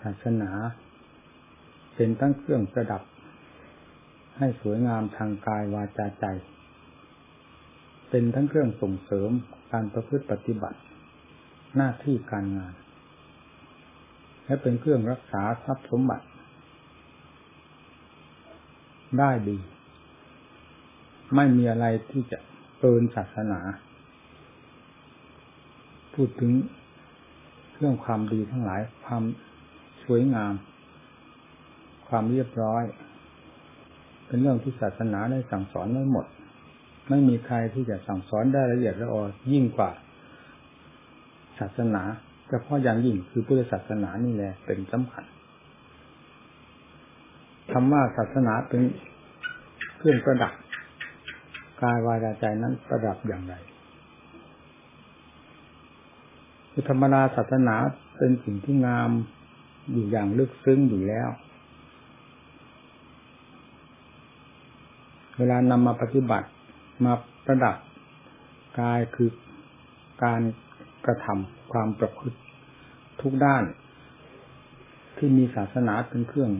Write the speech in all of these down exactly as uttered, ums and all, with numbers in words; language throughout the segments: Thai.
าสนาเป็นทั้งเครื่องประดับให้สวยงามทางกายวาจาใจเป็นทั้งเครื่องส่งเสริมการประพฤติปฏิบัติหน้าที่การงานและเป็นเครื่องรักษาทรัพย์สมบัติได้ดีไม่มีอะไรที่จะเกินศาสนาพูดถึงเรื่องความดีทั้งหลายความสวยงามความเรียบร้อยเป็นเรื่องที่ศาสนาได้สั่งสอนไว้หมดไม่มีใครที่จะสั่งสอนได้ละเอียดละออยิ่งกว่าศาสนาเฉพาะอย่างยิ่งคือพุทธศาสนานี่แหละเป็นสำคัญคำว่าศาสนาเป็นเครื่องประดับกายวาจาใจนั้นประดับอย่างไรคือธรรมดาศาสนาเป็นสิ่งที่งามอยู่อย่างลึกซึ้งอยู่แล้วเวลานำมาปฏิบัติมาประดับกายคือการกระทำความประพฤติทุกด้านที่มีศาสนาเป็นเครื่อง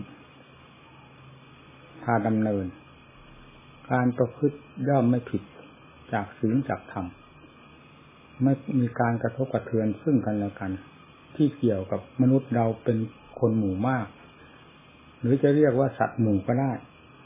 พาดำเนินการประพฤติย่อมไม่ผิดจากศีลจากธรรมไม่มีการกระทบกระเทือนซึ่งกันและกันที่เกี่ยวกับมนุษย์เราเป็นคนหมู่มากหรือจะเรียกว่าสัตว์หมู่ก็ได้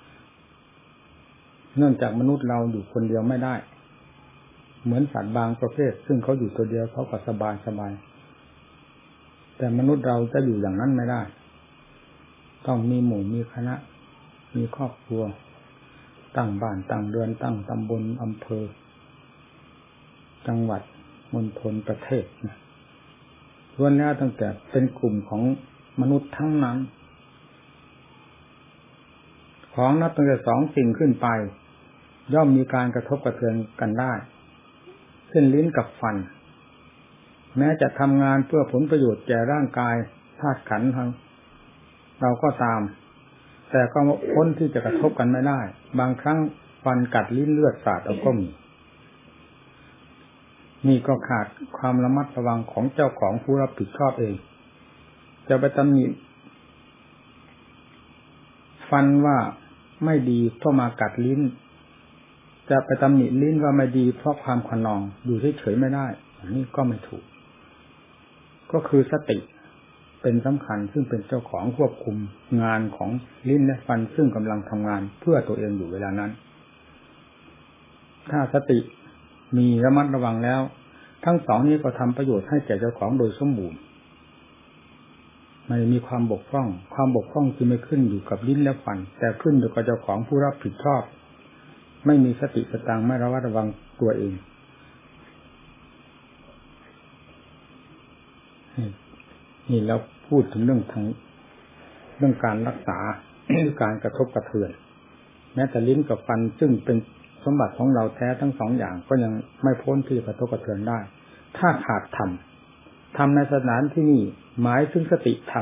เนื่องจากมนุษย์เราอยู่คนเดียวไม่ได้เหมือนสัตว์บางประเภทซึ่งเขาอยู่ตัวเดียวเขาก็สบายสบายแต่มนุษย์เราจะอยู่อย่างนั้นไม่ได้ต้องมีหมู่มีคณะมีครอบครัวตั้งบ้านตั้งเรือนตั้งตำบลอำเภอจังหวัดมณฑลประเทศนะล้วนแล้วตั้งแต่เป็นกลุ่มของมนุษย์ทั้งนั้นของนับตั้งแต่สองสิ่งขึ้นไปย่อมมีการกระทบกระเทือนกันได้เช่นลิ้นกับฟันแม้จะทำงานเพื่อผลประโยชน์แก่ร่างกายธาตุขันธ์ทั้งเราก็ตามแต่ก็พ้นที่จะกระทบกันไม่ได้บางครั้งฟันกัดลิ้นเลือดสาดเอาก็มีนี่ก็ขาดความระมัดระวังของเจ้าของผู้รับผิดชอบเองจะไปตำหนิฟันว่าไม่ดีเพราะมากัดลิ้นจะไปตำหนิลิ้นว่าไม่ดีเพราะความขนองอยู่เฉยๆไม่ได้อันนี้ก็ไม่ถูกก็คือสติเป็นสำคัญซึ่งเป็นเจ้าของควบคุมงานของลิ้นและฟันซึ่งกำลังทำงานเพื่อตัวเองอยู่เวลานั้นถ้าสติมีระมัดระวังแล้วทั้งสองนี้ก็ทำประโยชน์ให้แก่เจ้าของโดยสมบูรณ์ไม่มีความบกพร่องความบกพร่องที่ไม่ขึ้นอยู่กับลิ้นและฟันแต่ขึ้นอยู่กับเจ้าของผู้รับผิดชอบไม่มีสติสตังไม่ระมัดระวังตัวเองนี่เราพูดถึงเรื่องทางเรื่องการรักษา หรือการกระทบกระเทือนแม้แต่ลิ้นกับฟันซึ่งเป็นสมบัติของเราแท้ทั้งสองอย่างก็ยังไม่พ้นที่กระทบกระเทือนได้ถ้าขาดธรรมธรรมในสถานที่นี้หมายถึงสติธรรม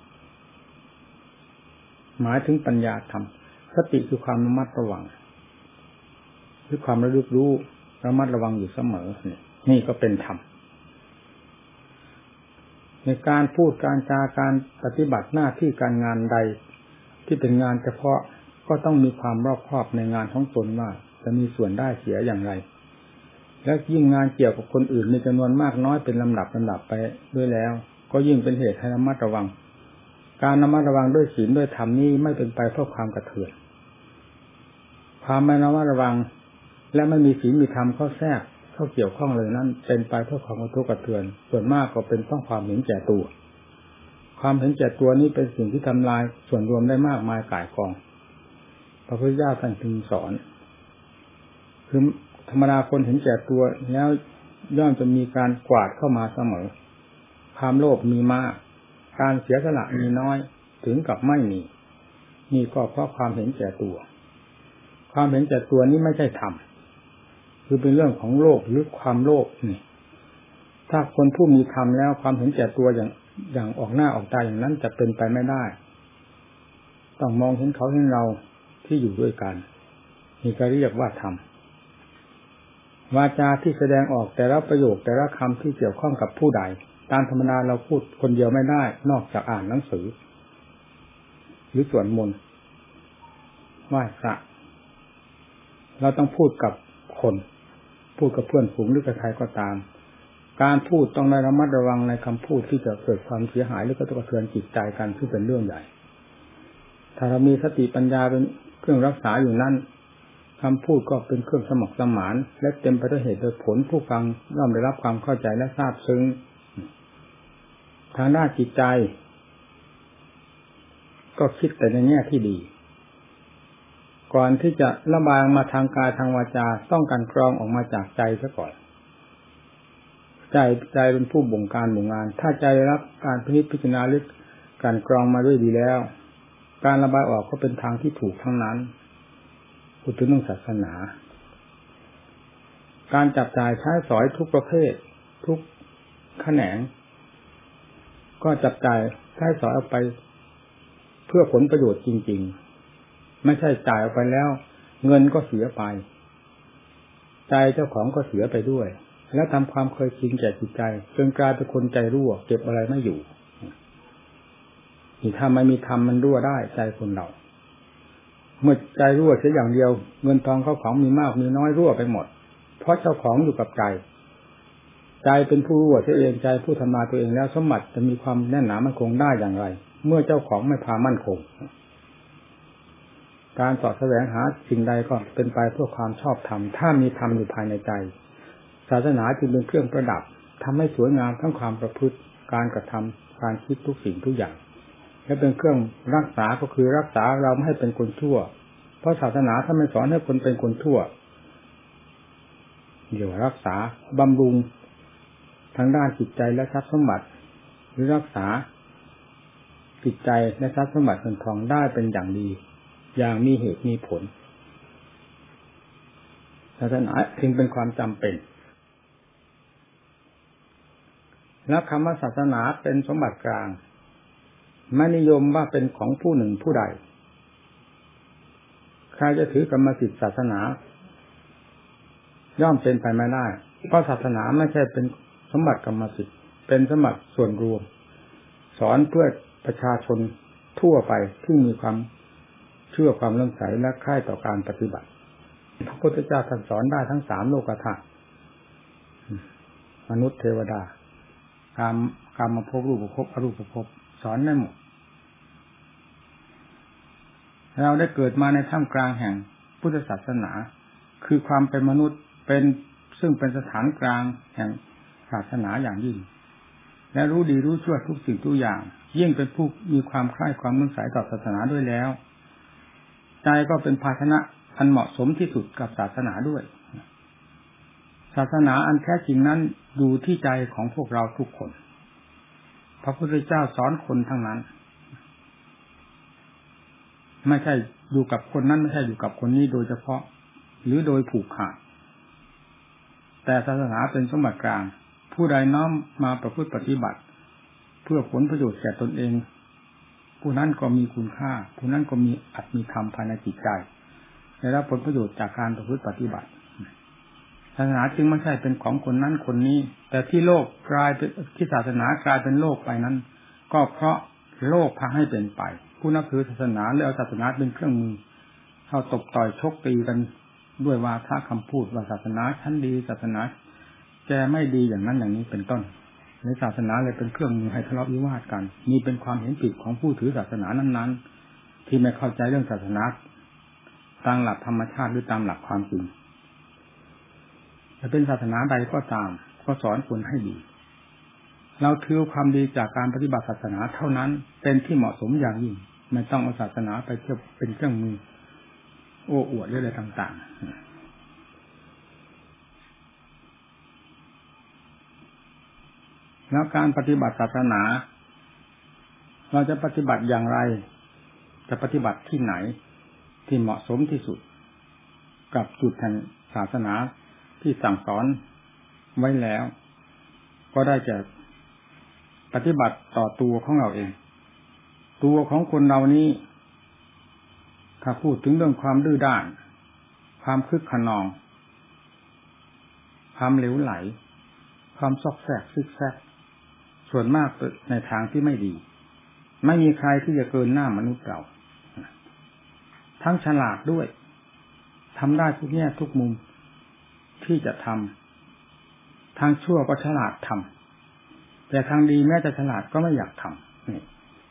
หมายถึงปัญญาธรรมสติคือความระมัดระวังคือความระลึกรู้ระมัดระวังอยู่เสมอนี่ก็เป็นธรรมในการพูดการจาการปฏิบัติหน้าที่การงานใดที่เป็นงานเฉพาะก็ต้องมีความรอบคอบในงานของตนว่าจะมีส่วนได้เสียอย่างไรและยิ่งงานเกี่ยวกับคนอื่นมีจำนวนมากน้อยเป็นลำดับลำดับไปด้วยแล้วก็ยิ่งเป็นเหตุให้ระมัดระวังการระมัดระวังด้วยศีลด้วยธรรมนี้ไม่เป็นไปเพื่อความกระเทือนความไม่ระมัดระวังและไม่มีศีลมีธรรมเข้าแทรกเข้าเกี่ยวข้องเลยนั้นเป็นไปเพื่อความกระทบกระเทือนส่วนมากก็เป็นเพราะความเห็นแก่ตัวความเห็นแก่ตัวนี้เป็นสิ่งที่ทำลายส่วนรวมได้มากมายก่ายกองพระพุทธเจ้าท่านจึงสอนคือธรรมดาคนเห็นแก่ตัวแล้วย่อมจะมีการกวาดเข้ามาเสมอความโลภมีมากการเสียสละมีน้อยถึงกับไม่มีนี่ก็เพราะความเห็นแก่ตัวความเห็นแก่ตัวนี้ไม่ใช่ธรรมคือเป็นเรื่องของโลภหรือความโลภนี่ถ้าคนผู้มีธรรมแล้วความเห็นแก่ตัวอย่างอย่างออกหน้าออกตาอย่างนั้นจะเป็นไปไม่ได้ต้องมองเห็นเขาเห็นเราที่อยู่ด้วยกันนี่ก็เรียกว่าธรรมวาจาที่แสดงออกแต่ละประโยคแต่ละคำที่เกี่ยวข้องกับผู้ใดตามธรรมดาเราพูดคนเดียวไม่ได้นอกจากอ่านหนังสือหรือสวดมนต์ไหว้พระเราต้องพูดกับคนพูดกับเพื่อนฝูงหรือกับใครก็ตามการพูดต้องได้ระมัดระวังในคำพูดที่จะเกิดความเสียหายหรือกระทบกระเทือนจิตใจกันที่เป็นเรื่องใหญ่ถ้าเรามีสติปัญญาเป็นเครื่องรักษาอยู่นั่นคำพูดก็เป็นเครื่องสมัครสมานและเต็มไปด้วยเหตุโดยผลผู้ฟังย่อมได้รับความเข้าใจและทราบซึ้งทางด้านจิตใจก็คิดแต่ในแง่ที่ดีก่อนที่จะระบายมาทางกายทางวาจาต้องการกรองออกมาจากใจซะก่อนใจใจเป็นผู้บงการบงงานถ้าใจได้รับการพินิจพิจารณาลึกการกรองมาด้วยดีแล้วการระบายออกก็เป็นทางที่ถูกทั้งนั้นพูดถึงเรื่องศาสนาการจับจ่ายใช้สอยทุกประเภททุกแขนงก็จับจ่ายใช้สอยเอาไปเพื่อผลประโยชน์จริงๆไม่ใช่จ่ายออกไปแล้วเงินก็เสียไปใจเจ้าของก็เสียไปด้วยแล้วทำความเคยชินแก่จิตใจจนกลายเป็นคนใจรั่วเก็บอะไรไม่อยู่นี่ถ้าไม่มีธรรมมันรั่วได้ใจคนเราเมื่อใจรั่วเสียอย่างเดียวเงินทองเข้าของมีมากมีน้อยรั่วไปหมดเพราะเจ้าของอยู่กับใจใจเป็นผู้รั่วเสียเองใจผู้ทำลายตัวเองแล้วสมบัติจะมีความแน่นหนามั่นคงได้อย่างไรเมื่อเจ้าของไม่พามั่นคงการสอดแสวงหาสิ่งใดก็เป็นไปเพื่อความชอบธรรมถ้ามีธรรมอยู่ภายในใจศาสนาจึงเป็นเครื่องประดับทำให้สวยงามทั้งความประพฤติการกระทำการคิดทุกสิ่งทุกอย่างและเป็นเครื่องรักษาก็คือรักษาเราไม่ให้เป็นคนชั่วเพราะศาสนาถ้าไม่สอนให้คนเป็นคนชั่วเดี๋ยวรักษาบำรุงทางด้านจิตใจและทรัพย์สมบัติหรือรักษาจิตใจและทรัพย์สมบัติเงินทองได้เป็นอย่างดีอย่างมีเหตุมีผลศาสนาจึงเป็นความจำเป็นและคำว่าศาสนาเป็นสมบัติกลางไม่นิยมว่าเป็นของผู้หนึ่งผู้ใดใครจะถือกรรมสิทธิศาสนาย่อมเป็นไปไม่ได้เพราะศาสนาไม่ใช่เป็นสมบัติกรรมสิทธิ์เป็นสมบัติส่วนรวมสอนเพื่อประชาชนทั่วไปที่มีความเชื่อความเลื่อมใสและใคร่ต่อการปฏิบัติพระพุทธเจ้าท่านสอนได้ทั้งสามโลกธาตุมนุษย์เทวดากามกามภพรูปภพอรูปภพสอนได้หมดเราได้เกิดมาในท่ามกลางแห่งพุทธศาสนาคือความเป็นมนุษย์เป็นซึ่งเป็นสถานกลางแห่งศาสนาอย่างยิ่งและรู้ดีรู้ชั่วทุกสิ่งทุกอย่างยิ่งเป็นผู้มีความใคร่ความเลื่อมใสต่อศาสนาด้วยแล้วใจก็เป็นภาชนะอันเหมาะสมที่สุดกับศาสนาด้วยศาสนาอันแท้จริงนั้นอยู่ที่ใจของพวกเราทุกคนพระพุทธเจ้าสอนคนทั้งนั้นไม่ใช่อยู่กับคนนั้นไม่ใช่อยู่กับคนนี้โดยเฉพาะหรือโดยผูกขาดแต่ศาสนาเป็นสมบัติกลางผู้ใดน้อมมาประพฤติปฏิบัติเพื่อผลประโยชน์แก่ตนเองผู้นั้นก็มีคุณค่าผู้นั้นก็มีอัตมีธรรมภายในจิตใจได้รับผลประโยชน์จากการประพฤติปฏิบัติศาสนาจึงไม่ใช่เป็นของคนนั้นคนนี้แต่ที่โลกกลายเป็นที่ศาสนากลายเป็นโลกไปนั้นก็เพราะโลกพาให้เป็นไปผู้นับถือศาสนาเลยเอาศาสนาเป็นเครื่องมือเข้าตบต่อยชกตีกันด้วยวาทะคำพูดว่าศาสนาชั้นดีศาสนาแกไม่ดีอย่างนั้นอย่างนี้เป็นต้นในศาสนาเลยเป็นเครื่องมือให้ทะเลาะวิวาทกันนี่เป็นความเห็นผิดของผู้ถือศาสนานั้นๆที่ไม่เข้าใจเรื่องศาสนาตามหลักธรรมชาติหรือตามหลักความจริงจะเป็นศาสนาใดก็ตามก็สอนคนให้ดีเราถือความดีจากการปฏิบัติศาสนาเท่านั้นเป็นที่เหมาะสมอย่างยิ่งไม่ต้องเอาศาสนาไปเทียบเป็นเครื่องมือโอ้อวดอะไรต่างๆแล้วการปฏิบัติศาสนาเราจะปฏิบัติอย่างไรจะปฏิบัติที่ไหนที่เหมาะสมที่สุดกับจุดแห่งศาสนาที่สั่งสอนไว้แล้วก็ได้จะปฏิบัติต่อตัวของเราเองตัวของคนเรานี้ถ้าพูดถึงเรื่องความดื้อด้านความคึกขนองความเหลวไหลความซอกแซกซิกแซกส่วนมากในทางที่ไม่ดีไม่มีใครที่จะเกินหน้ามนุษย์เราทั้งฉลาดด้วยทำได้ทุกแง่ทุกมุมที่จะทำทางชั่วก็ฉลาดทำแต่ทางดีแม้จะฉลาดก็ไม่อยากทำนี่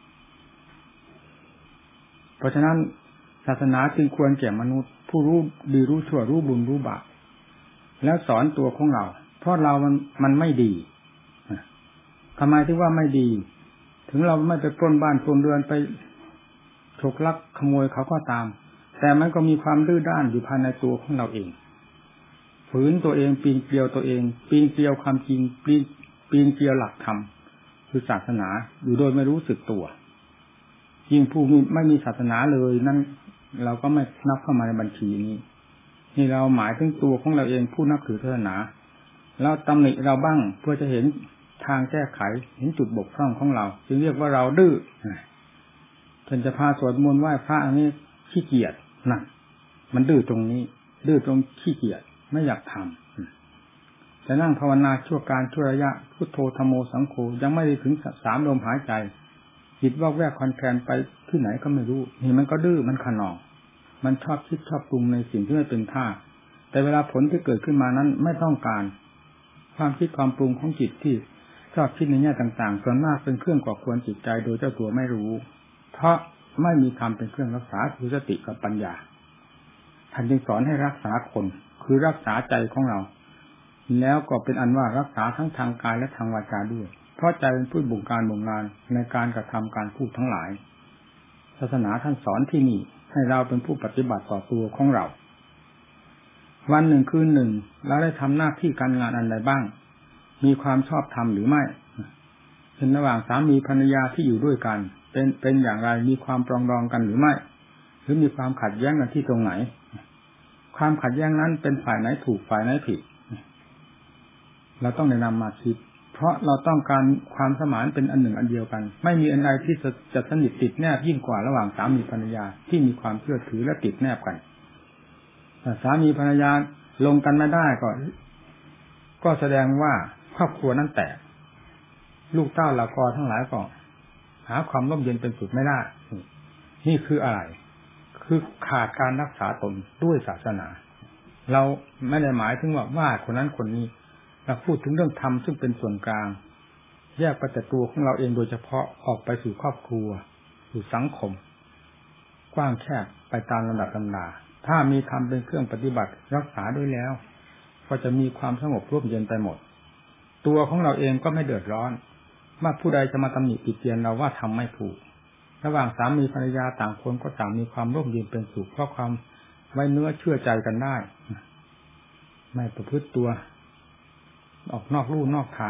เพราะฉะนั้นศาสนาจึงควรแก่มนุษย์ผู้รู้ดีรู้ชั่วรู้บุญรู้บาปแล้วสอนตัวของเราเพราะเรามันมันไม่ดีทำไมถึงว่าไม่ดีถึงเราไม่ไปปล้นบ้านปล้นเรือนไปฉกลักขโมยเขาก็ตามแต่มันก็มีความดื้อด้านอยู่ภายในตัวของเราเองฝืนตัวเองปีนเกลียวตัวเองปีนเกลียวความจริงปีนปีนเกลียวหลักธรรมคือศาสนาอยู่โดยไม่รู้สึกตัวยิ่งผู้ไม่มีศาสนาเลยนั่นเราก็ไม่นับเข้ามาในบัญชีนี้นี่เราหมายถึงตัวของเราเองผู้นับถือศาสนาเราตำหนิเราบ้างเพื่อจะเห็นทางแก้ไขเห็นจุดบกพร่องของเราจึงเรียกว่าเราดื้อจนจะพาสวดมนต์ไหว้พระอันนี้ขี้เกียจนั่นมันดื้อตรงนี้ดื้อตรงขี้เกียจไม่อยากทำแต่นั่งภาวนาชั่วการชั่วระยะพุทโธธัมโมสังโฆยังไม่ได้ถึงสามลมหายใจจิตวอกแวกคลอนแคลนไปที่ไหนก็ไม่รู้นี่มันก็ดื้อมันขนองมันชอบคิดชอบปรุงในสิ่งที่ไม่เป็นท่าแต่เวลาผลที่เกิดขึ้นมานั้นไม่ต้องการความคิดความปรุงของจิตที่ชอบคิดในแง่ต่างๆส่วนมากเป็นเครื่องก่อควรจิตใจโดยเจ้าตัวไม่รู้เพราะไม่มีธรรมเป็นเครื่องรักษาคือสติกับปัญญาท่านจึงสอนให้รักษาคนคือรักษาใจของเราแล้วก็เป็นอันว่ารักษาทั้งทางกายและทางวาจาด้วยเพราะใจเป็นผู้บงการบงงานในการกระทำการพูดทั้งหลายศาสนาท่านสอนที่นี่ให้เราเป็นผู้ปฏิบัติต่อตัวของเราวันหนึ่งคืนหนึ่งเราได้ทำหน้าที่การงานอันใดบ้างมีความชอบธรรมหรือไม่เป็นระหว่างสามีภรรยาที่อยู่ด้วยกันเป็นเป็นอย่างไรมีความปรองดองกันหรือไม่หรือมีความขัดแย้งกันที่ตรงไหนความขัดแย้งนั้นเป็นฝ่ายไหนถูกฝ่ายไหนผิดเราต้องแนะนำมาคิดเพราะเราต้องการความสมานเป็นอันหนึ่งอันเดียวกันไม่มีอันใดที่จะจะสนิทติดแนบยิ่งกว่าระหว่างสามีภรรยาที่มีความเชื่อถือและติดแนบกันแต่สามีภรรยาลงกันไม่ได้ก็ก็แสดงว่าครอบครัวนั้นแตกลูกเต้าเหล่ากอทั้งหลายก็หาความร่มเย็นเป็นสุดไม่ได้นี่คืออะไรคือขาดการรักษาตนด้วยศาสนาเราไม่ได้หมายถึงว่าว่าคนนั้นคนนี้เราพูดถึงเรื่องธรรมซึ่งเป็นส่วนกลางแยกไปแต่ตัวของเราเองโดยเฉพาะออกไปสู่ครอบครัวสู่สังคมกว้างแคบไปตามลำดับลำดาถ้ามีธรรมเป็นเครื่องปฏิบัติรักษาด้วยแล้วก็จะมีความสงบร่มเย็นไปหมดตัวของเราเองก็ไม่เดือดร้อนว่าผู้ใดจะมาตำหนิติเตียนเราว่าทำไม่ถูกระหว่างสามีภรรยาต่างคนก็ต่างมีความร่มเย็นเป็นสุขเพราะความไว้เนื้อเชื่อใจกันได้ไม่ประพฤติตัวออกนอกลู่นอกทาง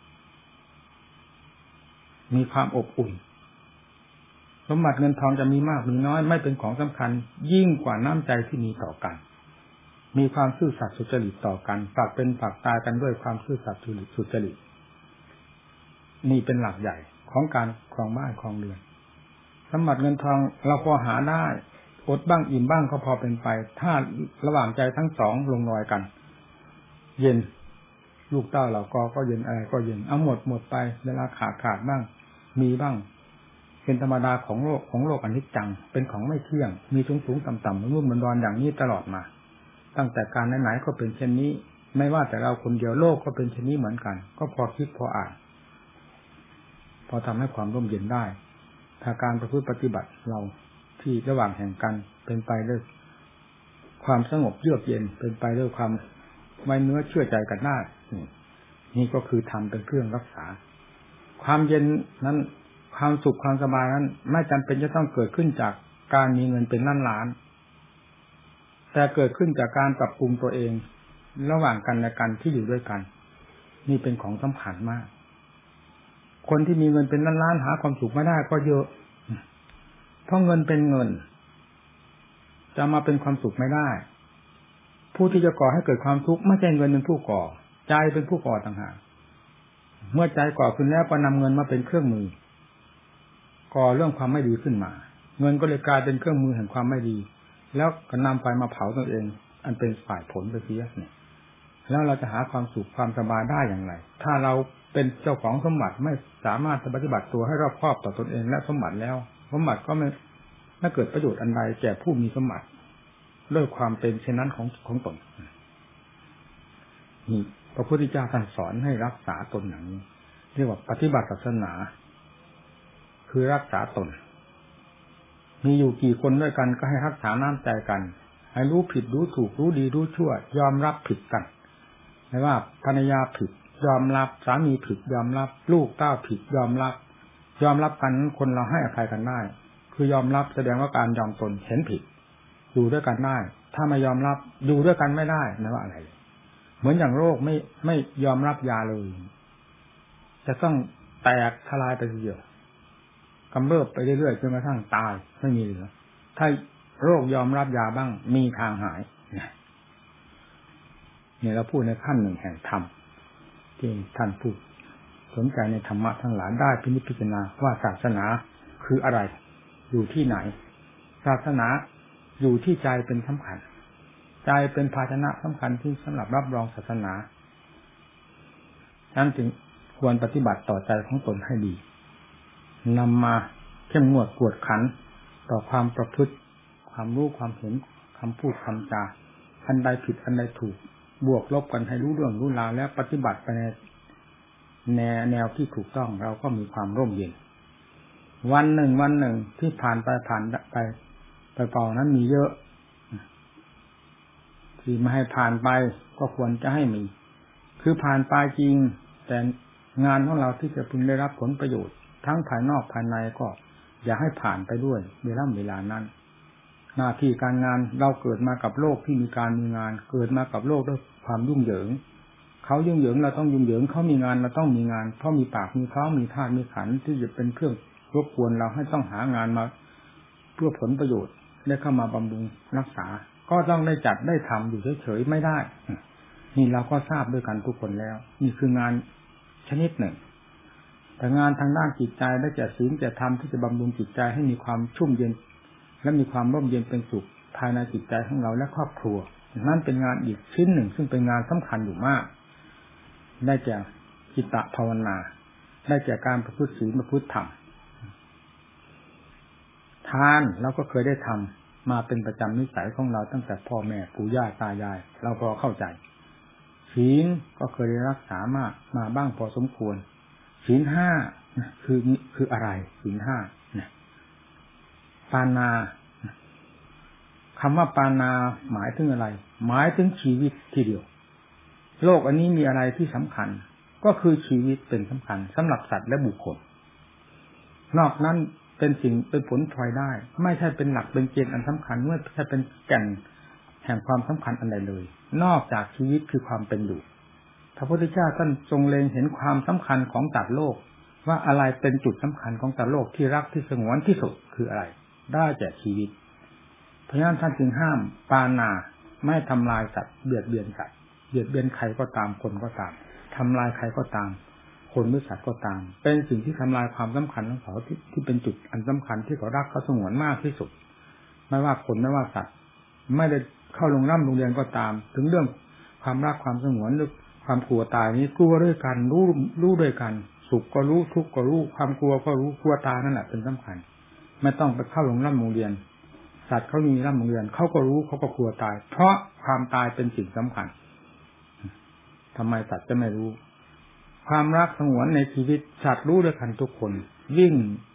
มีความอบอุ่นสมบัติเงินทองจะมีมากมีน้อยไม่เป็นของสำคัญยิ่งกว่าน้ำใจที่มีต่อกันมีความซื่อสัตย์สุจริตต่อกันฝากเป็นฝากตายกันด้วยความซื่อสัตย์สุจริตนี่เป็นหลักใหญ่ของการครองบ้านครองเรือนสมบัติเงินทองเราพอหาได้อดบ้างอิ่มบ้างก็พอเป็นไปถ้าระหว่างใจทั้งสองลงรอยกันเย็นลูกเต้าเราก็ก็เย็นอะไรก็เย็นเอาหมดหมดไปเวลาขาดขาดบ้างมีบ้างเป็นธรรมดาของโลกของโลกอนิจจังเป็นของไม่เที่ยงมีสูงสูงต่ำต่ำรุ่มมันดอนอย่างนี้ตลอดมาตั้งแต่การไหนๆก็เป็นเช่นนี้ไม่ว่าแต่เราคนเดียวโลกก็เป็นเช่นนี้เหมือนกันก็พอคิดพออ่านพอทำให้ความร่มเย็นได้ถ้าการประพฤติปฏิบัติเราที่ระหว่างแห่งกันเป็นไปด้วยความสงบเยือกเย็นเป็นไปด้วยความไว้เนื้อเชื่อใจกันได้นี่ก็คือทำเป็นเครื่องรักษาความเย็นนั้นความสุขความสบายนั้นไม่จำเป็นจะต้องเกิดขึ้นจากการมีเงินเป็นล้านล้านแต่เกิดขึ้นจากการปรับปรุงตัวเองระหว่างกันและกันที่อยู่ด้วยกันนี่เป็นของสำคัญมากคนที่มีเงินเป็นล้านล้านหาความสุขไม่ได้ก็เยอะเพราะเงินเป็นเงินจะมาเป็นความสุขไม่ได้ผู้ที่จะก่อให้เกิดความทุกข์ไม่ใช่เงินเป็นผู้ก่อใจเป็นผู้ก่อต่างหากเมื่อใจก่อขึ้นแล้วก็นำเงินมาเป็นเครื่องมือก่อเรื่องความไม่ดีขึ้นมาเงินก็เลยกลายเป็นเครื่องมือแห่งความไม่ดีแล้วก็นำไปมาเผาตัวเองอันเป็นฝ่ายผลไปเสียเนี่ยแล้วเราจะหาความสุขความสบายได้อย่างไรถ้าเราเป็นเจ้าของสมบัติไม่สามารถปฏิบัติตัวให้รอบคอบต่อตนเองและสมบัติแล้วสมบัติก็ไม่ไม่เกิดประโยชน์อันใดแก่ผู้มีสมบัติด้วยความเป็นเช่นนั้นของของตนนี่พระพุทธเจ้าท่านสอนให้รักษาตนอย่างนี้เรียกว่าปฏิบัติศาสนาคือรักษาตนมีอยู่กี่คนด้วยกันก็ให้รักษาน้ำใจกันให้รู้ผิดรู้ถูกรู้ดีรู้ชั่วยอมรับผิดกันไม่ว่าภรรยาผิดยอมรับสามีผิดยอมรับลูกเต้าผิดยอมรับยอมรับกันคนเราให้อภัยกันได้คือยอมรับแสดงว่าการยอมตนเห็นผิดอยู่ด้วยกันได้ถ้าไม่ยอมรับอยู่ด้วยกันไม่ได้นะว่าอะไรเหมือนอย่างโรคไม่ไม่ยอมรับยาเลยจะต้องแตกทลายไปทีเดียวกำเริบไปเรื่อยๆจนกระทั่งตายไม่มีเหลือถ้าโรคยอมรับยาบ้างมีทางหายเนี่ยเราพูดในขั้นหนึ่งแห่งธรรมที่ท่านผู้สนใจในธรรมะทั้งหลายได้พินิจพิจารณาว่าศาสนาคืออะไรอยู่ที่ไหนศาสนาอยู่ที่ใจเป็นสำคัญใจเป็นภาชนะสำคัญที่สำหรับรับรองศาสนานั้นจึงควรปฏิบัติต่อใจของตนให้ดีนำมาเข้มงวดกวดขันต่อความประพฤติความรู้ความเห็นคำพูดคำจาอันใดผิดอันใดถูกบวกลบกันให้รู้เรื่องรู้ราวแล้วปฏิบัติไปในแนวแนวที่ถูกต้องเราก็มีความร่มเย็นวันหนึ่งวันหนึ่งที่ผ่านไปผ่านไปไปเปล่านั้นมีเยอะที่ไม่ให้ผ่านไปก็ควรจะให้มีคือผ่านไปจริงแต่งานของเราที่จะพึงได้รับผลประโยชน์ทั้งภายนอกภายในก็อย่าให้ผ่านไปด้วยเวลาเวลานั้นหน้าที่การงานเราเกิดมากับโลกที่มีการมีงานเกิดมากับโลกด้วยความยุ่งเหยิงเขายุ่งเหยิงเราต้องยุ่งเหยิงเขามีงานเราต้องมีงานเพราะมีปากมีท้องมีธาตุมีขันธ์ที่จะเป็นเครื่องรบกวนเราให้ต้องหางานมาเพื่อผลประโยชน์ได้เข้ามาบำรุงรักษาก็ต้องได้จัดได้ทำอยู่เฉยๆไม่ได้นี่เราก็ทราบด้วยกันทุกคนแล้วนี่คืองานชนิดหนึ่งแต่งานทางด้านจิตใจได้แก่ศีลแก่ธรรมที่จะบำรุงจิตใจให้มีความชุ่มเย็นและมีความร่มเย็นเป็นสุขภายในจิตใจของเราและครอบครัวนั่นเป็นงานอีกชิ้นหนึ่งซึ่งเป็นงานสำคัญอยู่มากได้แก่จิตตภาวนาได้แก่การประพฤติศีลประพฤติธรรมทานเราก็เคยได้ทำมาเป็นประจำนิสัยของเราตั้งแต่พ่อแม่ปู่ย่าตายายเราพอเข้าใจศีลก็เคยได้รักษามากมาบ้างพอสมควรศีลห้าคือคืออะไรศีลห้าปานาคำว่าปานาหมายถึงอะไรหมายถึงชีวิตทีเดียวโลกอันนี้มีอะไรที่สำคัญก็คือชีวิตเป็นสำคัญสำหรับสัตว์และบุคคลนอกนั้นเป็นสิ่งเป็นผลพลอยได้ไม่ใช่เป็นหลักเป็นเกณฑ์อันสำคัญไม่ใช่เป็นแก่นแห่งความสำคัญอันใดเลยนอกจากชีวิตคือความเป็นอยู่พระพุทธเจ้าท่านทรงเล็งเห็นความสำคัญของสัตว์โลกว่าอะไรเป็นจุดสำคัญของสัตว์โลกที่รักที่สงวนที่สุดคืออะไรได้แก่ชีวิตเพราะฉะนั้นท่านจึงห้ามปานาไม่ทำลายสัตว์เบียดเบียนสัตว์เบียดเบียนใครก็ตามคนก็ตามทำลายใครก็ตามคนหรือสัตว์ก็ตามเป็นสิ่งที่ทำลายความสำคัญของเขาที่ที่เป็นจุดอันสำคัญที่เขารักเขาสงวนมากที่สุดไม่ว่าคนไม่ว่าสัตว์ไม่ได้เข้าโรงร่ำโรงเรียนก็ตามถึงเรื่องความรักความสงวนหรือความกลัวตายนี้กลัวด้วยกันรู้รู้ด้วยกันสุขก็รู้ทุกข์ก็รู้ความกลัวก็รู้กลัวตายนั่นแหละเป็นสำคัญไม่ต้องไปเข้าโรงร่ำโรงเรียนสัตว์เขามีร่ำโรงเรียนเขาก็รู้เขาก็กลัวตายเพราะความตายเป็นสิ่งสำคัญทำไมสัตว์จะไม่รู้ความรักสงวนในชีวิตสัตว์รู้ด้วยกันทุกคนวิ่ง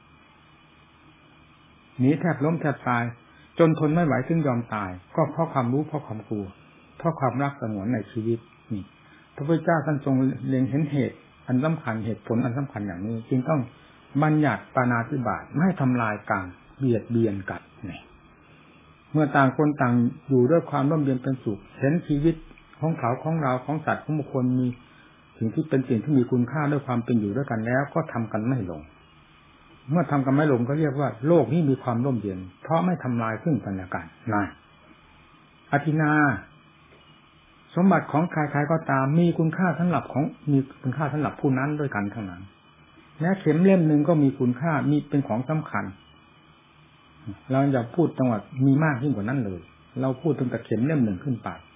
หนีแทบล้มแทบตายจนทนไม่ไหวจึงยอมตายก็เพราะความรู้เพราะความกลัวเพราะความรักสงวนในชีวิตนี่พระพุทธเจ้าท่านทรงเล็งเห็นเหตุอันสำคัญเหตุผลอันสำคัญอย่างนี้จึงต้องบัญญัติปาณาติบาตไม่ทำลายกันเบียดเบียนกันนี่เมื่อต่างคนต่างอยู่ด้วยความร่มเย็นเป็นสุขเห็นชีวิตของเขาของเราของสัตว์ของบุคคลมีสิ่งที่เป็นสิ่งที่มีคุณค่าด้วยความเป็นอยู่ด้วยกันแล้วก็ทำกันไม่ลงเมื่อทำกันไม่ลงก็เรียกว่าโลกนี้มีความร่มเย็นเพราะไม่ทำลายซึ่งกันและกันนั่นอธินาสมบัติของใครๆก็ตามมีคุณค่าสำหรับของมีคุณค่าสำหรับผู้นั้นด้วยกันทั้งนั้นแม้เข็มเล่มหนึ่งก็มีคุณค่ามีเป็นของสำคัญเราอย่าพูดจังหวัดมีมากยิ่งกว่านั้นเลยเราพูดถึงแต่เข็มเล่มหนึ่งขึ้นไป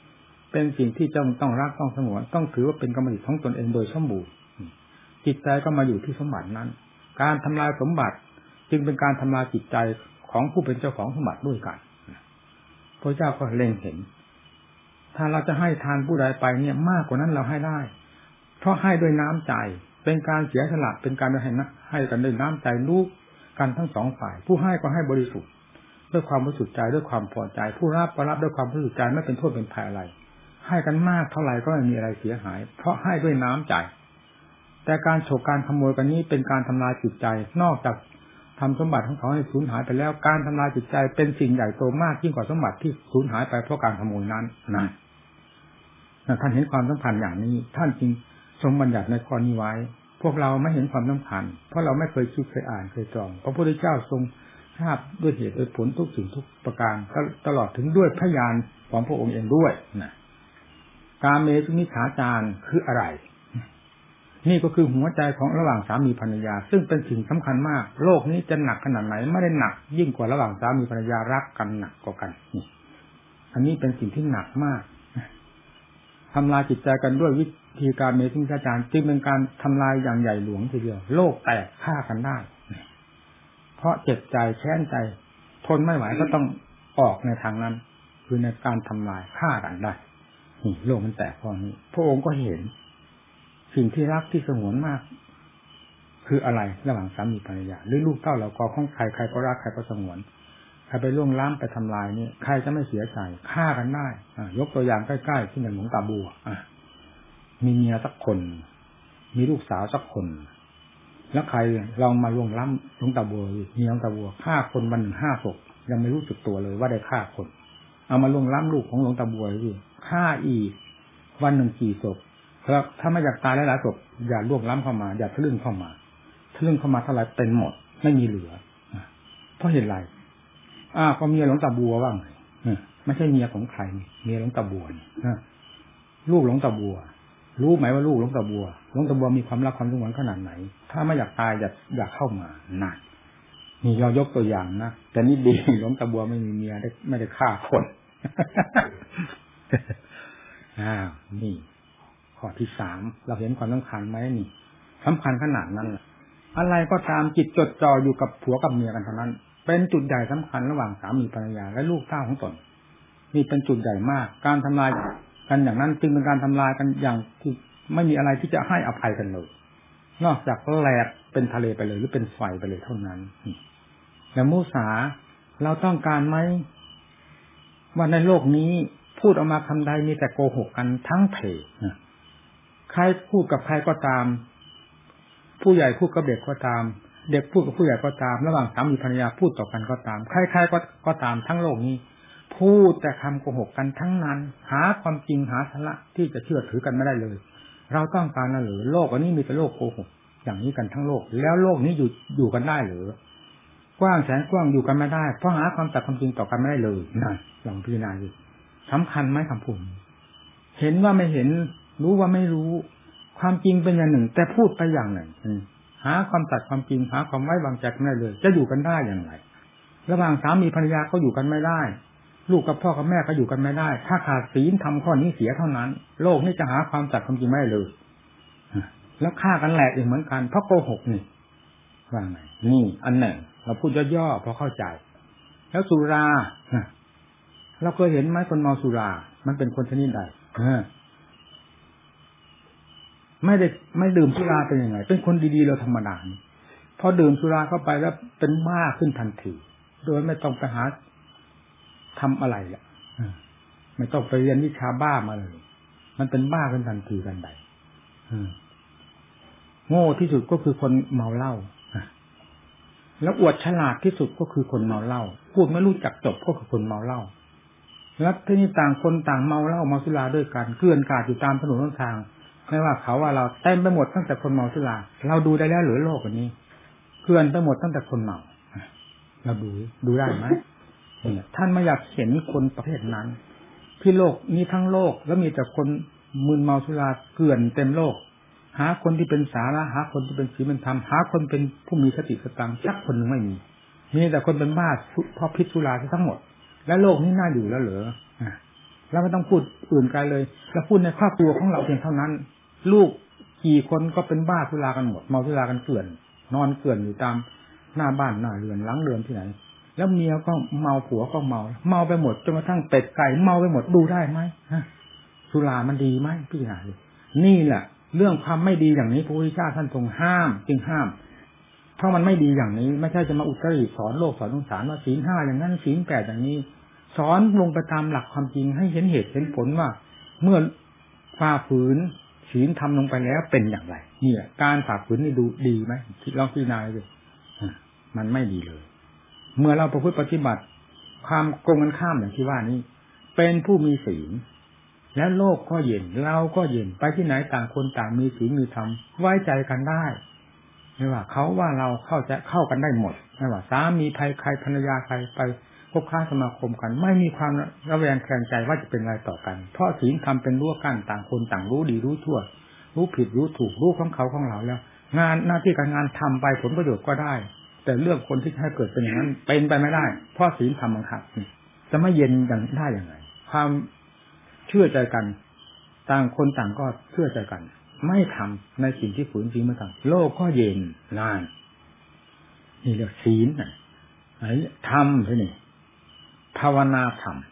เป็นสิ่งที่จำต้องรักต้องสงวนต้องถือว่าเป็นกรรมสิทธิ์ของตนเองโดยสมบูรณ์จิตใจก็มาอยู่ที่สมบัตินั้นการทำลายสมบัติจึงเป็นการทำลายจิตใจของผู้เป็นเจ้าของสมบัติด้วยกันพระเจ้าก็เล็งเห็นถ้าเราจะให้ทานผู้ใดไปเนี่ยมากกว่านั้นเราให้ได้เพราะให้ด้วยน้ำใจเป็นการเสียสละเป็นการให้นะให้กันด้วยน้ำใจรู้กันทั้งสองฝ่ายผู้ให้ก็ให้บริสุทธิ์ด้วยความบริสุทธิ์ใจด้วยความพอใจผู้รับก็รับด้วยความบริสุทธิ์ใจไม่เป็นโทษเป็นภัยอะไรให้กันมากเท่าไหร่ก็ไม่มีอะไรเสียหายเพราะให้ด้วยน้ำใจแต่การฉกการขโมยกันนี้เป็นการทำลายจิตใจนอกจากทำสมบัติของเขาให้สูญหายไปแล้วการทำลายจิตใจเป็นสิ่งใหญ่โตมากยิ่งกว่าสมบัติที่สูญหายไปเพราะการขโมยนั้นนะท่านเห็นความสำคัญอย่างนี้ท่านจึงทรงบัญญัติในข้อนี้ไว้พวกเราไม่เห็นความสำคัญเพราะเราไม่เคยคิดเคยอ่านเคยตรองพระพุทธเจ้าทรงทราบด้วยเหตุด้วยผลทุกสิ่งทุกประการตลอดถึงด้วยพยานของพระองค์เองด้วยนะการเมตุมิจฉาจารคืออะไรนี่ก็คือหัวใจของระหว่างสามีภรรยาซึ่งเป็นสิ่งสำคัญมากโลกนี้จะหนักขนาดไหนไม่ได้หนักยิ่งกว่าระหว่างสามีภรรยารักกันหนักกว่ากันนี่อันนี้เป็นสิ่งที่หนักมากทำลายจิตใจกันด้วยวิธีการเมตุมิจฉาจารจึงเป็นการทำลายอย่างใหญ่หลวงทีเดียวโลกแตกฆ่ากันได้เพราะเจ็บใจแค้นใจทนไม่ไหวก็ต้องออกในทางนั้นคือในการทำลายฆ่ากันได้นี่โลกมันแตกพอนี้พระองค์ก็เห็นสิ่งที่รักที่สงวนมากคืออะไรระหว่างสามีภรรยาหรือลูกเต้าเหล่ากอของใครใครก็รักใครก็สงวนใครไปล่วงล้ำไปทำลายนี่ใครจะไม่เสียใจฆ่ากันได้ยกตัวอย่างใกล้ๆที่อย่างหลวงตาบัวมีเมียสักคนมีลูกสาวสักคนแล้วใครลองมาล่วงล้ำหลวงตาบัวเมียหลวงตาบัวฆ่าคนวันหนึ่งห้าศพยังไม่รู้สึกตัวเลยว่าได้ฆ่าคนเอามาล่วงล้ำลูกของหลวงตาบัวดิฆ่าอีกวันหนึ่งกี่ศพแล้วถ้าไม่อยากตายหลายๆศพอย่าล่วงล้ำเข้ามาอย่าทะลึ่งเข้ามาทะลึ่งเข้ามาเท่าไรเป็นหมดไม่มีเหลือเพราะเหตุไรอ้าวก็เมียหลวงตาบัวว่าไงไม่ใช่เมียของใครเมียหลวงตาบัวลูกหลวงตาบัวรู้ไหมว่าลูกหลวงตาบัวหลวงตาบัวมีความรักความสงวนขนาดไหนถ้าไม่อยากตายอย่าอย่าเข้ามานั่นนี่เรายกตัวอย่างนะแต่นี่ดีหลวงตาบัวไม่มีเมียได้ไม่ได้ฆ่าคนอ้าวนี่ข้อที่สามเราเห็นความสำคัญไหมนี่สำคัญขนาดนั้นแหละอะไรก็ตามจิตจดจ่ออยู่กับผัวกับเมียกันเท่านั้นเป็นจุดใหญ่สำคัญระหว่างสามีภรรยาและลูกเต้าของตนนี่เป็นจุดใหญ่มากการทำลายกันอย่างนั้นจึงเป็นการทำลายกันอย่างที่ไม่มีอะไรที่จะให้อภัยกันเลยนอกจากแหลกเป็นทะเลไปเลยหรือเป็นไฟไปเลยเท่านั้นแล้วมุสาเราต้องการไหมว่าในโลกนี้พูดออกมาคำใดมีแต่โกหกกันทั้งเพใครพูดกับใครก็ตามผู้ใหญ่พูดกับเด็กก็ตามเด็กพูดกับผู้ใหญ่ก็ตามระหว่างสามีภรรยาพูดต่อกันก็ตามใครๆก็ก็ตามทั้งโลกนี้พูดแต่คำโกหกกันทั้งนั้นหาความจริงหาสาระที่จะเชื่อถือกันไม่ได้เลยเราต้องการนะหรือโลกอันนี้มีแต่โลกโกหกอย่างนี้กันทั้งโลกแล้วโลกนี้อยู่อยู่กันได้หรือกว้างแสนกว้างอยู่กันไม่ได้เพราะหาความตัดความจริงต่อกันไม่ได้เลยนั่นลองพิจารณาดูสำคัญไหมคำพูดเห็นว่าไม่เห็นรู้ว่าไม่รู้ความจริงเป็นอย่างหนึ่งแต่พูดไปอย่างหนึ่งหาความตัดความจริงหาความไว้วางใจไม่ได้เลยจะอยู่กันได้อย่างไรระหว่างสามีภรรยาก็อยู่กันไม่ได้ลูกกับพ่อกับแม่ก็อยู่กันไม่ได้ถ้าขาดศีลทำข้อนี้เสียเท่านั้นโลกนี้จะหาความตัดความจริงไม่ได้เลยแล้วฆ่ากันแหลกอีกเหมือนกันเพราะโกหกนี่ว่าไงนี่อันหนึ่งเราพูดย่อๆพอเข้าใจแล้วสุราเราเคยเห็นไหมคนเมาสุรามันเป็นคนชนิดใดไม่ได้ไม่ดื่มสุราเป็นยังไงเป็นคนดีๆเราธรรมดาพอดื่มสุราเข้าไปแล้วเป็นบ้าขึ้นทันทีโดยไม่ต้องไปหาทำอะไรอ่ะไม่ต้องไปเรียนวิชาบ้ามาเลยมันเป็นบ้าขึ้นทันทีกันใดโง่ที่สุดก็คือคนเมาเหล้าแล้วอวดฉลาดที่สุดก็คือคนเมาเหล้าพูดไม่รู้จักจบก็คือคนเมาเหล้าแล้วที่นี่ต่างคนต่างเมาเหล้าเมาสุราด้วยกันเกลื่อนกลาดอยู่ตามถนนหนทางไม่ว่าเขาว่าเราเต็มไปหมดตั้งแต่คนเมาสุราเราดูได้แล้วหรือโลกอันนี้เกลื่อนไปหมดตั้งแต่คนเมาเราดูดูได้ไหมท่านไม่อยากเห็นคนประเภทนั้นที่โลกนี้ทั้งโลกแล้วมีแต่คนมึนเมาสุราเกลื่อนเต็มโลกหาคนที่เป็นสาระหาคนที่เป็นศีลเป็นธรรมหาคนเป็นผู้มีสติสตังค์สักคนหนึ่งไม่มีมีแต่คนเป็นบ้าเพราะพิษสุราทั้งหมดและโลกนี้น่าอยู่แล้วเหรอแล้วไม่ต้องพูดอื่นไกลเลยแล้วพูดในครอบครัวของเราเพียงเท่านั้นลูกกี่คนก็เป็นบ้าสุรากันหมดเมาสุรากันเกลื่อนนอนเกลื่อนอยู่ตามหน้าบ้านหน้าเรือนหลังเรือนที่ไหนแล้วเมียก็เมาผัวก็เมาเมาไปหมดจนกระทั่งเป็ดไก่เมาไปหมดดูได้ไหมสุรามันดีไหมพี่หาดินี่แหละเรื่องความไม่ดีอย่างนี้พระพุทธเจ้าท่านทรงห้ามจึงห้ามเพราะมันไม่ดีอย่างนี้ไม่ใช่จะมาอุตริสอนโลกสอนสงสารว่าศีลห้าอย่างนั้นศีลแปดอย่างนี้สอนลงไปตามหลักความจริงให้เห็นเหตุเห็นผลว่าเมื่อฝ่าฝืนศีลทำลงไปแล้วเป็นอย่างไรเนี่ยการฝ่าฝืนนี่ดูดีไหมคิดลองพิจารณาดูมันไม่ดีเลยเมื่อเราประพฤติปฏิบัติความตรงกันข้ามอย่างที่ว่านี้เป็นผู้มีศีลแล้วโลกก็เย็นเราก็เย็นไปที่ไหนต่างคนต่างมีศีลมีธรรมไว้ใจกันได้ไม่ว่าเขาว่าเราเข้าจะเข้ากันได้หมดไม่ว่าสามีใครใครภรรยาใครไปพบค้าสมาคมกันไม่มีความระแวงแคลงใจว่าจะเป็นอะไรต่อกันเพราะศีลธรรมเป็นรั้วกั้นต่างคนต่างรู้ดีรู้ชั่วรู้ผิดรู้ถูกรู้ของเขาของเราแล้วงานหน้าที่การงานทำไปผลประโยชน์ก็ได้แต่เรื่องคนที่ให้เกิดเป็นอย่างนั้นเป็นไปไม่ได้เพราะศีลธรรมบังคับจะไม่เย็นอย่างได้อย่างไรความเชื่อใจกันต่างคนต่างก็เชื่อใจกันไม่ทำในสิ่งที่ฝืนจริงไม่ทำโลกก็เย็นนานนี่เรียกศีลนะไอ้ธรรมใช่ไหมภาวนาธรรม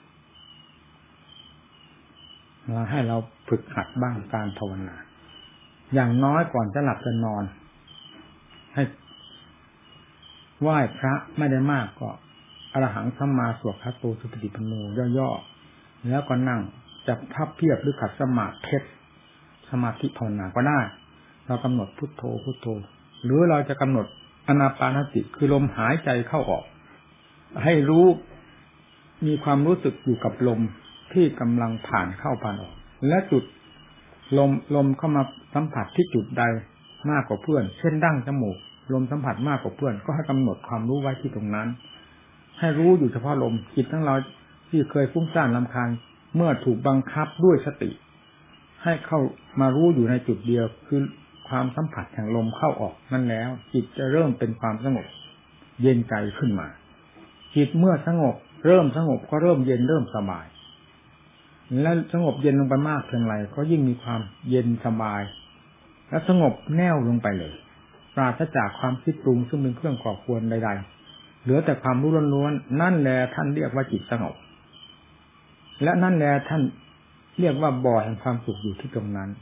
เราให้เราฝึกหัดบ้างการภาวนาอย่างน้อยก่อนจะหลับจะนอนให้ไหว้พระไม่ได้มากก็อรหังสัมมาสัมพุทธัสสะสุปฏิปันโนย่อๆแล้วก็นั่งจับพับเพียบหรือขัดสมาธิสมาธิภาวนาก็ได้เรากำหนดพุทโธพุทโธหรือเราจะกำหนดอานาปานสติคือลมหายใจเข้าออกให้รู้มีความรู้สึกอยู่กับลมที่กำลังผ่านเข้าผ่านออกและจุดลมลมเข้ามาสัมผัสที่จุดใดมากกว่าเพื่อนเช่นดั้งจมูกลมสัมผัสมากกว่าเพื่อนก็ให้กำหนดความรู้ไว้ที่ตรงนั้นให้รู้อยู่เฉพาะลมจิตทั้งเราที่เคยฟุ้งซ่านรำคาญเมื่อถูกบังคับด้วยสติให้เข้ามารู้อยู่ในจุดเดียวคือความสัมผัสแห่งลมเข้าออกนั่นแล้วจิตจะเริ่มเป็นความสงบเย็นใจขึ้นมาจิตเมื่อสงบเริ่มสงบก็เริ่มเย็นเริ่มสบายและสงบเย็นลงไปมากเพียงไรก็ยิ่งมีความเย็นสบายและสงบแน่วลงไปเลยปราศจากความคิดปรุงซึ่งเป็นเครื่องก่อควรใดๆเหลือแต่ความรู้ล้วนๆนั่นแหละท่านเรียกว่าจิตสงบและนั่นแหละท่านเรียกว่าบ่อแห่งความสุขอยู่ที่ตรงนั้น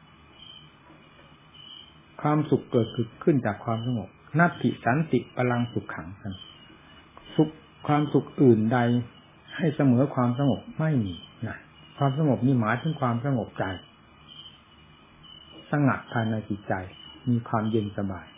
ความสุขเกิดขึ้นจากความสงบนัตถิสันติพลังสุขขังสุขความสุขอื่นใดให้เสมอความสงบไม่มีนะความสงบนี่หมายถึงความสงบใจสงัดภายในจิตใจมีความเย็นสบาย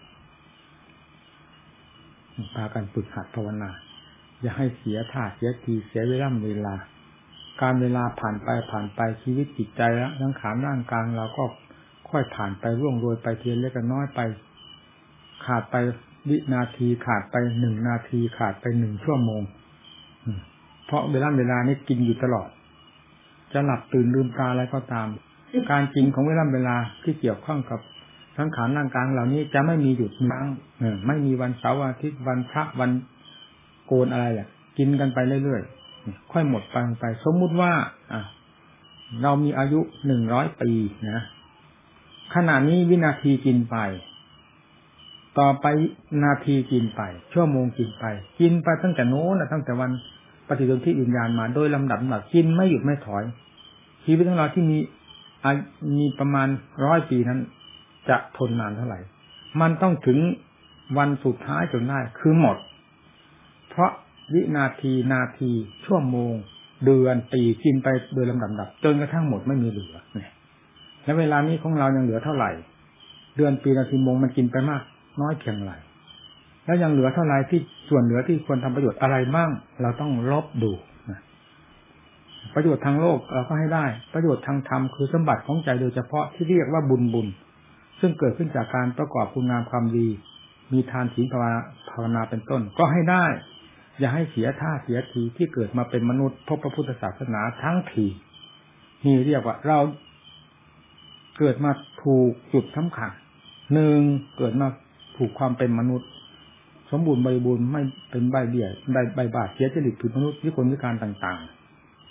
พากันฝึกหัดภาวนาอย่าให้เสียท่าเสียทีเสียเวลาเวลาการเวลาผ่านไปผ่านไปชีวิตจิตใจแล้วทั้งขานร่างกายเราก็ค่อยผ่านไปร่วงโรยไปเทียนเล็กน้อยไปขาดไปวินาทีขาดไปหนึ่งนาทีขาดไปหนึ่งชั่วโมงเพราะเวลาเวลานี้กินอยู่ตลอดจะหลับตื่นลืมตาอะไรก็ตามการกินของเวลาเวลาที่เกี่ยวข้องกับทั้งขานร่างกายเหล่านี้จะไม่มีหยุดยั้งไม่มีวันเสาร์อาทิตย์วันพระวันโกนอะไรแหละกินกันไปเรื่อยๆค่อยหมดไปไปสมมุติว่าอ่ะเรามีอายุหนึ่งร้อยปีนะขณะนี้วินาทีกินไปต่อไปนาทีกินไปชั่วโมงกินไปกินไปตั้งแต่โน้นตั้งแต่วันปฏิสนธิวิญญาณมาโดยลำดับลำดับกินไม่หยุดไม่ถอยชีวิตของเราที่มีมีประมาณร้อยปีนั้นจะทนนานเท่าไหร่มันต้องถึงวันสุดท้ายจนได้คือหมดเพราะวินาทีนาทีชั่วโมงเดือนปีกินไปโดยลำดับดับจนกระทั่งหมดไม่มีเหลือเนี่ยและเวลานี้ของเรายังเหลือเท่าไหร่เดือนปีนาทีโมงมันกินไปมากน้อยเพียงไรแล้วยังเหลือเท่าไหร่ที่ส่วนเหลือที่ควรทำประโยชน์อะไรบ้างเราต้องลบดูประโยชน์ทางโลกเราก็ให้ได้ประโยชน์ทางธรรมคือสมบัติของใจโดยเฉพาะที่เรียกว่าบุญบุญซึ่งเกิดขึ้นจากการประกอบคุณงามความดีมีทานศีลภาวนาเป็นต้นก็ให้ได้อย่าให้เสียท่าเสียทีที่เกิดมาเป็นมนุษย์พบพระพุทธศาสนาทั้งทีนี่เรียกว่าเราเกิดมาถูกจุดสำคัญหนึ่งเกิดมาถูกความเป็นมนุษย์สมบูรณ์บริบูรณ์ไม่เป็นใบเบี้ยใบใบบาดเสียจริตผิดมนุษย์วิกลวิการต่างๆ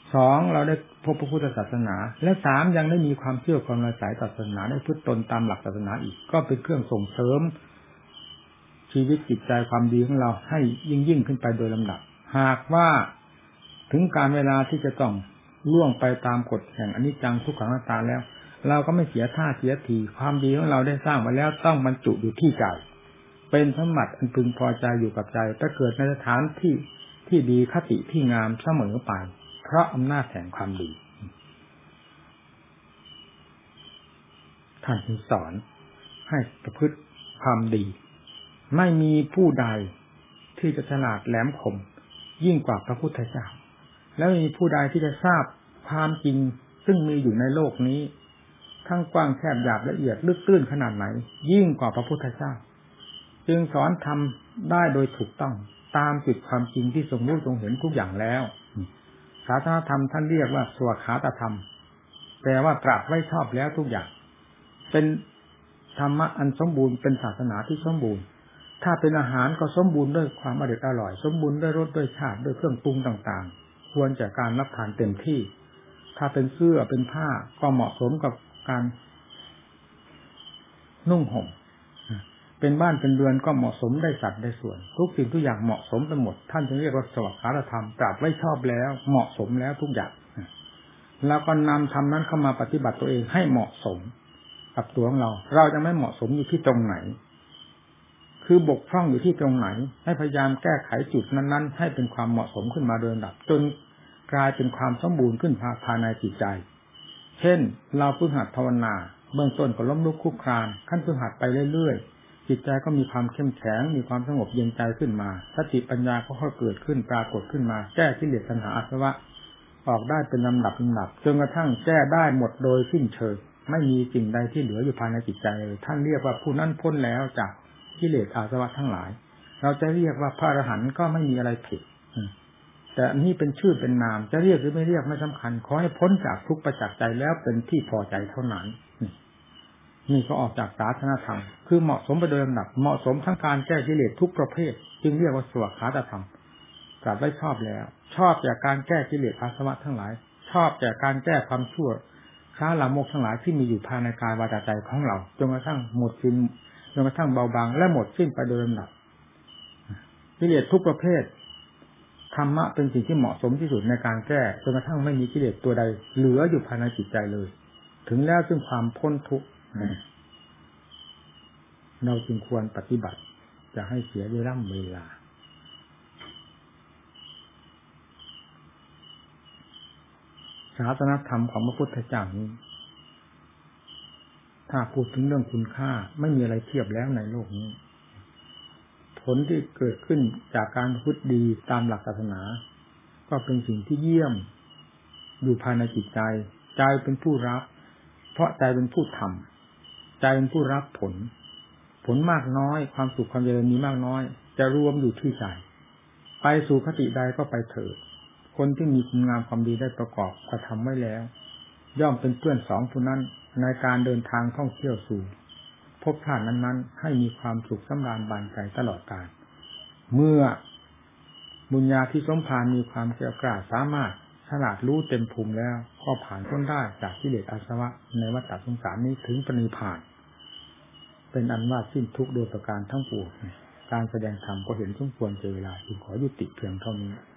สองเราได้พบพระพุทธศาสนาและสามยังได้มีความเชื่อความละสายศาสนาได้พึ่งตนตามหลักศาสนาอีกก็เป็นเครื่องส่งเสริมชีวิตจิตใจความดีของเราให้ยิ่งยิ่งขึ้นไปโดยลำดับหากว่าถึงการเวลาที่จะต้องล่วงไปตามกฎแห่งอนิจจังทุกขังอนัตตาแล้วเราก็ไม่เสียท่าเสียทีความดีของเราได้สร้างไว้แล้วต้องบรรจุอยู่ที่ใจเป็นสมบัติอันพึงพอใจอยู่กับใจถ้าเกิดในสถานที่ที่ดีคติที่งามเสมอไปเพราะอำนาจแห่งความดีท่านจึงสอนให้ประพฤติความดีไม่มีผู้ใดที่จะฉลาดแหลมคมยิ่งกว่าพระพุทธเจ้าแล้วไม่มีผู้ใดที่จะทราบความจริงซึ่งมีอยู่ในโลกนี้ทั้งกว้างแคบหยาบละเอียดลึกตื้นขนาดไหนยิ่งกว่าพระพุทธเจ้าจึงสอนทำได้โดยถูกต้องตามจุดความจริงที่ทรงรู้ทรงเห็นทุกอย่างแล้วศาสนธรรมท่านเรียกว่าสวขาตธรรมแปลว่าตรัสไว้ชอบแล้วทุกอย่างเป็นธรรมะอันสมบูรณ์เป็นศาสนาที่สมบูรณ์ถ้าเป็นอาหารก็สมบูรณ์ด้วยความอร่อยอร่อยสมบูรณ์ด้วยรสด้วยชาติด้วยเครื่องปรุงต่างๆควรแก่การรับทานเต็มที่ถ้าเป็นเสื้อเป็นผ้าก็เหมาะสมกับการนุ่งห่มเป็นบ้านเป็นเรือนก็เหมาะสมได้สัดได้ส่วนทุกสิ่งทุกอย่างเหมาะสมไปหมดท่านจึงเรียกว่าสวขาตธรรมตรัสไว้ชอบแล้วเหมาะสมแล้วทุกอย่างแล้วก็นำธรรมนั้นเข้ามาปฏิบัติตัวเองให้เหมาะสมกับตัวของเราเราจะไม่เหมาะสมอยู่ที่ตรงไหนคือบกพร่องอยู่ที่ตรงไหนให้พยายามแก้ไขจุดนั้นๆให้เป็นความเหมาะสมขึ้นมาโดยลำดับจนกลายเป็นความสมบูรณ์ขึ้นภายในจิตใจเช่นเราฝึกหัดภาวนาเบื้องต้นก็ล้มลุกคลุกคลานขั้นฝึกหัดไปเรื่อยๆจิตใจก็มีความเข้มแข็งมีความสงบเย็นใจขึ้นมาสติปัญญาก็ค่อยเกิดขึ้นปรากฏขึ้นมาแก้กิเลสตัณหาอาสวะออกได้เป็นลำดับลำดับจนกระทั่งแก้ได้หมดโดยสิ้นเชิงไม่มีสิ่งใดที่เหลืออยู่ภายในจิตใจเลยท่านเรียกว่าผู้นั้นพ้นแล้วจากกิเลสอาสวะทั้งหลายเราจะเรียกว่าพระอรหันต์ก็ไม่มีอะไรผิดแต่นี่เป็นชื่อเป็นนามจะเรียกหรือไม่เรียกไม่สำคัญขอให้พ้นจากทุกข์ประจักษ์ใจแล้วเป็นที่พอใจเท่านั้นนี่ก็ออกจากศาสนธรรมคือเหมาะสมไปโดยลำดับเหมาะสมทั้งการแก้กิเลสทุกประเภทจึงเรียกว่าสวขาตธรรมกลับได้ชอบแล้วชอบจากการแก้กิเลสอาสวะทั้งหลายชอบจากการแก้ความชั่วค้าลามกทั้งหลายที่มีอยู่ภายในกายวาจาใจของเราจนกระทั่งหมดสิ้นจนกระทั่งเบาบางและหมดสิ้นไปโดยลำดับกิเลสทุกประเภทธรรมะเป็นสิ่งที่เหมาะสมที่สุดในการแก้จนกระทั่งไม่มีกิเลสตัวใดเหลืออยู่ภายในจิตใจเลยถึงแล้วซึ่งความพ้นทุกข์เราจึงควรปฏิบัติจะให้เสียเวลาเวลาศาสนธรรมของพระพุทธเจ้านี้ถ้าพูดถึงเรื่องคุณค่าไม่มีอะไรเทียบแล้วในโลกนี้ผลที่เกิดขึ้นจากการประพฤติดีตามหลักศาสนาก็เป็นสิ่งที่เยี่ยมอยู่ภายในจิตใจใจเป็นผู้รับเพราะใจเป็นผู้ทำใจเป็นผู้รับผลผลมากน้อยความสุขความเจริญมีมากน้อยจะรวมอยู่ที่ใจไปสู่คติใดก็ไปเถิดคนที่มีคุณงามความดีได้ประกอบกระทำไว้แล้วย่อมเป็นเพื่อนสองผู้นั้นในการเดินทางท่องเที่ยวสู่พบชาตินั้นๆให้มีความสุขสำราญบานใจตลอดกาลเมื่อบุญญาที่สมภารมีความเกล้ากล้าสามารถฉลาดรู้เต็มภูมิแล้วก็ผ่านพ้นได้จากกิเลสอาสวะในวัฏฏะสงสารนี้ถึงปณิพพานเป็นอันว่าสิ้นทุกข์โดยประการทั้งปวงการแสดงธรรมก็เห็นสมควรเจอเวลาจึงขอยุติเพียงเท่านี้